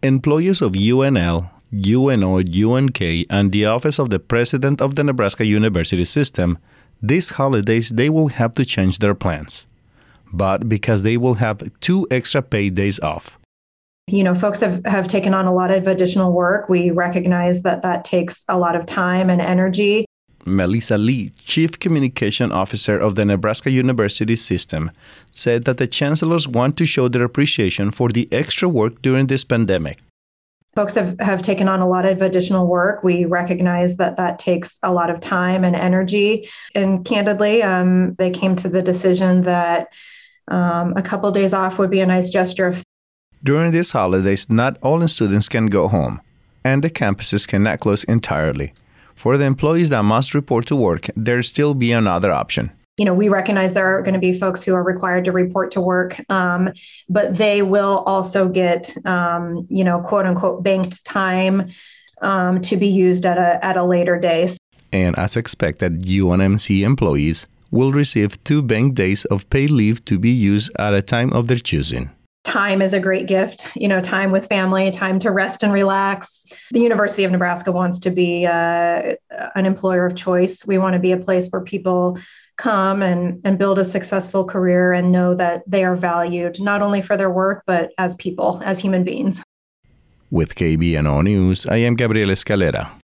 Employees of UNL, UNO, UNK, and the Office of the President of the Nebraska University System, these holidays they will have to change their plans. But because they will have 2 extra paid days off. Folks have taken on a lot of additional work. We recognize that takes a lot of time and energy. Melissa Lee, Chief Communication Officer of the Nebraska University System, said that the chancellors want to show their appreciation for the extra work during this pandemic. Folks have taken on a lot of additional work. We recognize that takes a lot of time and energy. And candidly, they came to the decision that a couple of days off would be a nice gesture. During these holidays, not all students can go home, and the campuses cannot close entirely. For the employees that must report to work, there'll still be another option. We recognize there are going to be folks who are required to report to work, but they will also get, quote unquote, banked time to be used at a later day. And as expected, UNMC employees will receive 2 banked days of paid leave to be used at a time of their choosing. Time is a great gift, time with family, time to rest and relax. The University of Nebraska wants to be an employer of choice. We want to be a place where people come and build a successful career and know that they are valued, not only for their work, but as people, as human beings. With KBNO News, I am Gabriel Escalera.